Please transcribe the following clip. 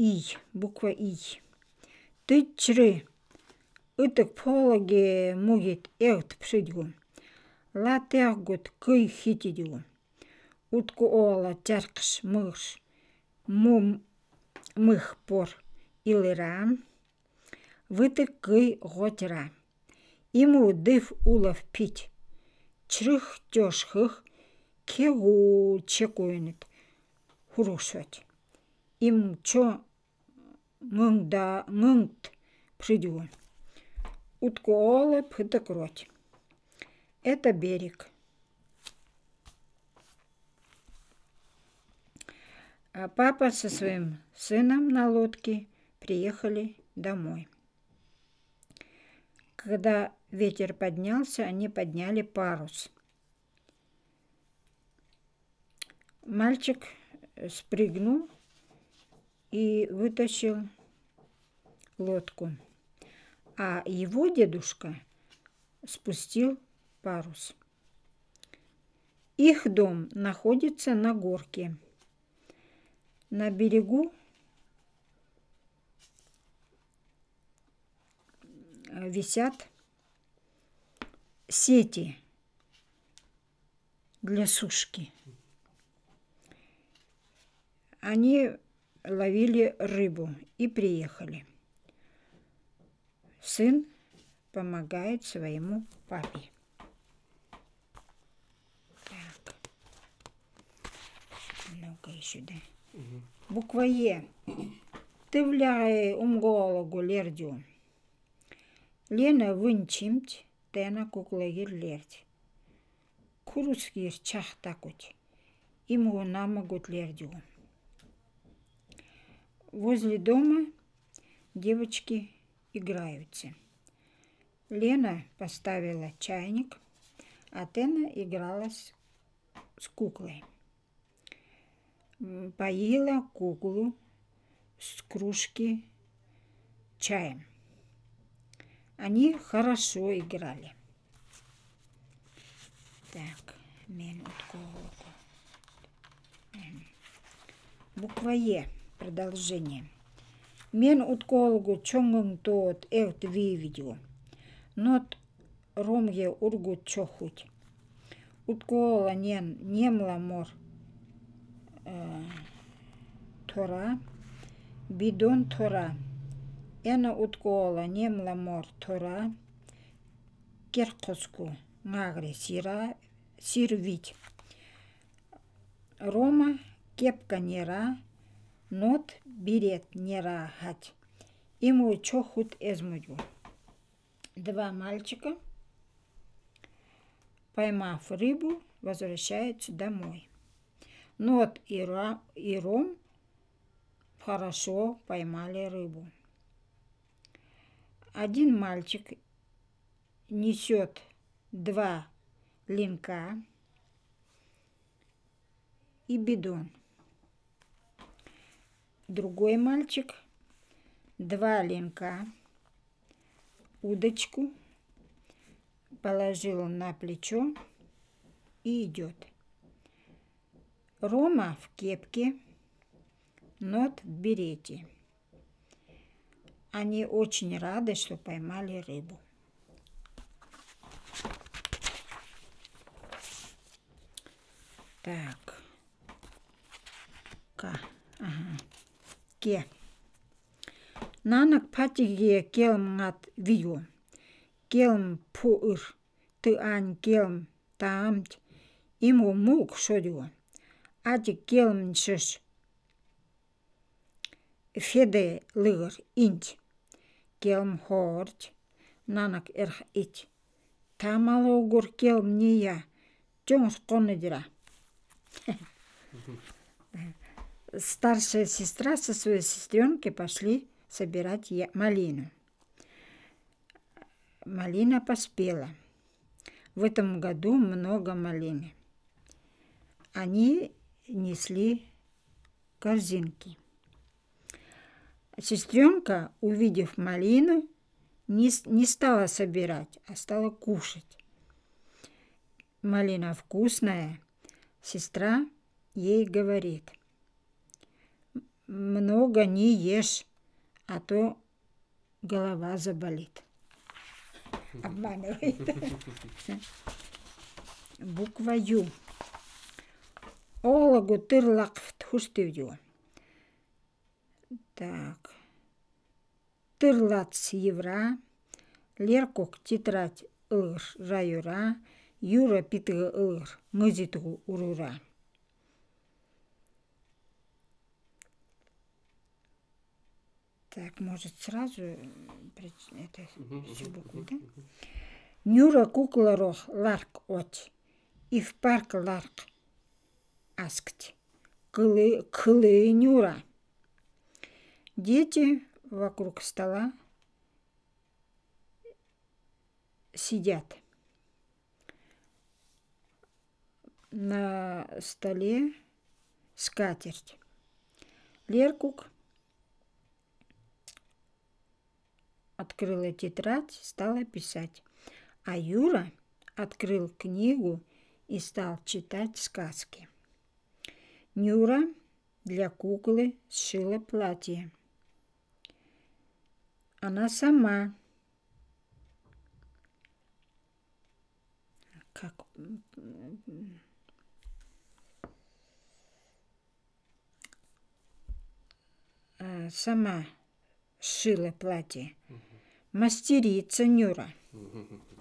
И, буква И. Тычры. Итык пологе мугит эрт пшидгу. Латергут кый хитидгу. Утку ола тяркш мырш. Мых пор илыра. Вытык кый готра. Иму дыв улов пить. Чрых тёшхых. Кегу чекуенет. Хурушвать. Им чо мыңт пшидгу. Утку ола пытык роть. Это берег. А папа со своим сыном на лодке приехали домой. Когда ветер поднялся, они подняли парус. Мальчик спрыгнул и вытащил лодку, а его дедушка спустил парус. Их дом находится на горке. На берегу висят сети для сушки. Они ловили рыбу и приехали. Сын помогает своему папе. Так. Ну-ка еще, да. Буква Е. Ты вляе умгологу лердю. Лена вынчимть, тена куклагер лердь. Курускир чахтакуть. Иму намогут лердю. Возле дома девочки играются. Лена поставила чайник, а Тена играла с куклой. Поила куклу с кружки чаем. Они хорошо играли. Так, буква Е. Продолжение. Мен уткологу чонгын тот эрт вивидю. Нот ромге ургут чохуть. Уткола немла мор тора. Бидон тора. Эна уткола немла мор тора. Керкоску нагре сирвить. Рома кепка нера. Нот берет нера хать. Ему чохут эзмудю. Два мальчика, поймав рыбу, возвращаются домой. Нот и Ром хорошо поймали рыбу. Один мальчик несет 2 линка и бидон. Другой мальчик 2 линка, удочку положил на плечо и идет. Рома в кепке, Нот в берете. Они очень рады, что поймали рыбу. Так. Ке. Нанак патиге келм ngат вию. Келм пуыр. Ты ань келм таамт. Иму мук шодю. Ати келм ншыш. Феде лыгыр инч. Келм хорч. Нанак эрх ич. Тамало угур келм ния. Чоңс коннедира. Старшая сестра со своей сестренкой пошли собирать малину. Малина поспела. В этом году много малины. Они несли корзинки. Сестренка, увидев малину, не стала собирать, а стала кушать. Малина вкусная. Сестра ей говорит: много не ешь, а то голова заболит. Обманывает. Буква Ю. Олагу тырлакфт хуштывдю. Так. Тырлац евра. Леркок тетрадь ыр раюра. Юра питыгы ыр мызитгу урура. Так, может сразу это всю букву, да? Нюра кукларох ларк от. И в парк ларк аскт. Кылы Нюра. Дети вокруг стола сидят. На столе скатерть. Леркук открыла тетрадь, стала писать. А Юра открыл книгу и стал читать сказки. Нюра для куклы сшила платье. Она сама сама сшила платье. Мастерица Нюра.